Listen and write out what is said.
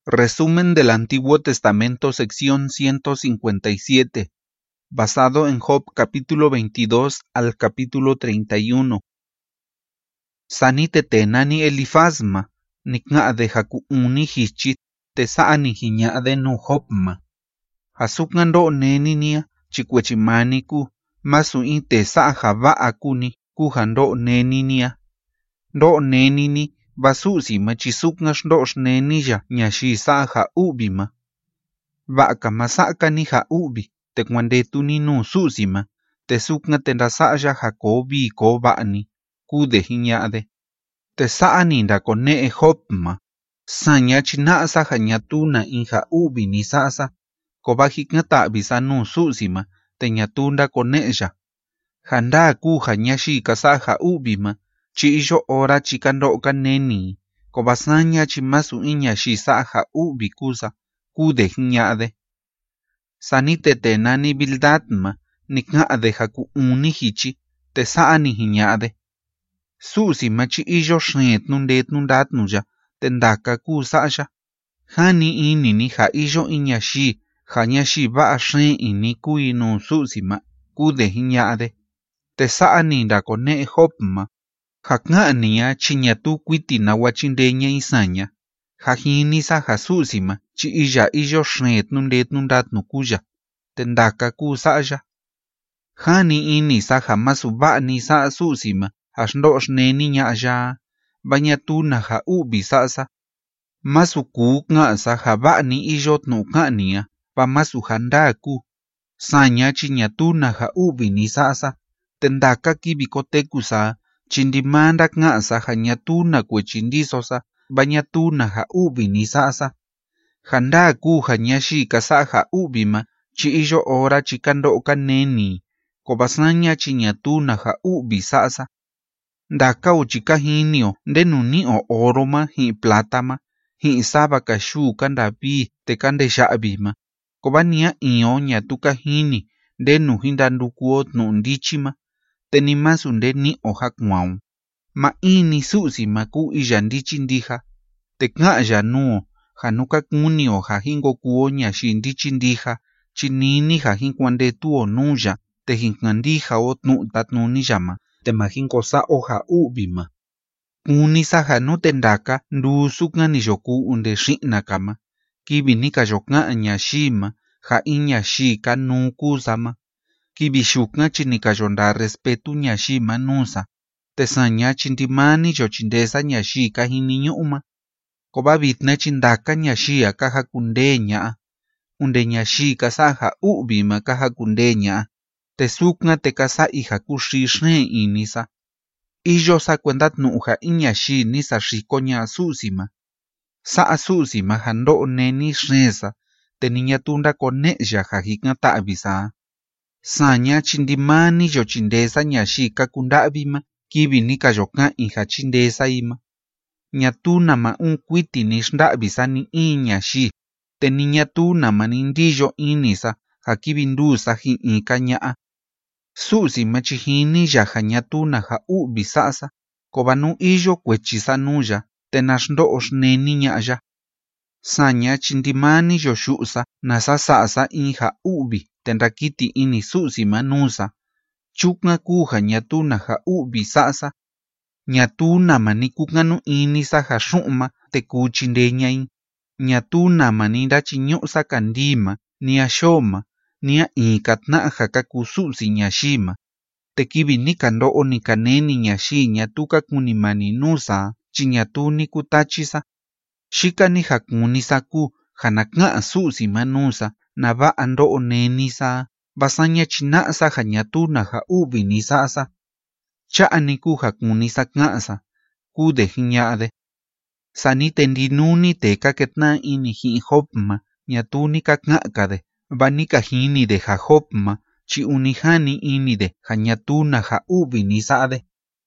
Resumen del Antiguo Testamento, sección 157, basado en Job capítulo 22 al capítulo 31. Sani tetenani Elifazma, nikna de hakuuni hichit, te saani hiña de nu Jobma. Hasukando neninia, chikwechimaniku, masu inte sa haba'akuni, kuhando neninia. Do nenini, basusi chisuknash dosh nenilla nyashi sa ha ubima. Baka masaka ni ha ubi, te kwande tuninu susima, te sukna tendasaya Jacobi ko ba'ni, kude hinyade. Te saani nda kone Jobma, sanya chinasa hanyatuna in ha ubi ni sasa, kobahiknata bisanu susima, te nyatunda koneja. Handa ku hanyashi kasa ha ubima, chi iyo ora chikando kaneni, kobasanya chimasu inya shisa ha ubi kusa, kude hinyade. Sanite tenani bildatma, nikngade haku uni hichi, te saani hinyade. Susi machi iyo shet nundet nundatnuja, tendaka kusasha. Hani ini ni ha iyo inyashi, hanyashi ba shen ini kuinu susima, kude hinyade. Te saani nda kone Jobma. Haknga'nia chiñatu kwiti nawachindeña isaña. Hajini sa hasusima chi iya iyo shet nundet nundatnu kuya. Tendaka kusaya. Hani ini sa hamasu ba'ni sa susima hasndosh neniña ya. Bañatuna ha ubi sasa. Masu kuknga sa haba'ni iyo tnuka'nia. Pa masu handaku. Saña chiñatuna ha ubi ni sasa. Tendaka kibikotekusa. Chindimanda ngasa hanyatuna kwechindisosa, banyatuna ha ubi ni sasa. Handa ku hanyashi kasa ha ubima, chi iyo ora chikando kaneni, kobasanya chinyatuna ha ubi sasa. Ndaka uchikahinio, ndenunio oroma hi platama, hi saba kashu kandabi te kande shabima, kobania iyo nyatukahini, ndenu hindandukuot nundichima. Tenimasu ndeni ohakwau. Ma ini susi maku iyandichi ndija. Te kaya nuo, hanuka kuni o hahingo kuonya shindichi ndija, chinini hahinkwande tuo nuya, te hinkandija o tnu tatnuni yama, te mahinko sa oha ubima. Kuni sa hanu tendaka, ndu sukna ni yoku unde shinakama, kibinika yokna nyashima, ha inyashika nukusama. Kibishukna chinikayonda respetu nyashi manusa, tesanya chindimani yochindesa nyashi kahiniñuma, kobabitna chindaka nyashi akaha kundeña, unde nyashi kasaha ubima kaha kundeña, tesukna te kasa iha kushishne inisa, iyo sa kwendat nuha inyashi nisa shikoña susima, sa susima hando neni shnesa, te niñatunda koneya hajikna tabisa. Saña chindimani yochindesa nyashika kundabima, kibini kayoka inha chindesa ima. Nyatuna ma kwiti nishdabisa ni inyashi, te niñatuna ma nindiyo inisa, hakibindusa hi inkañaa. Susi machihini yaha nyatuna ha ubi sasa, kobanu iyo kwechisa nuya, te nashdoosh neni nyaya. Saña chindimani yoshusa, nasa sasa inha ubi. Tendrakiti ini susi manusa, chukna kuja nyatuna ha ubi sasa, nyatuna mani kukanu ini sa ha shuma te kuchindeñain, nyatuna mani dachiñusa kandima, ni ashoma, ni a inkatna hakaku susi nyashima, te kibini kando o ni kaneni nyashi nyatuka kunimani nusa, chinyatuni kutachisa, shikani hakuni saku, hanakna susi manusa, naba ando oneni sa, basanya chinasa hanyatuna ha ubi ni sasa. Chaani ku hakuni sa knasa, kude hinyade. Sani tendinuni te kaketna ini hi Jobma, nyatuni kaknakade, banika hini de ha Jobma, chi unihani ini de hanyatuna ha ubi ni sade.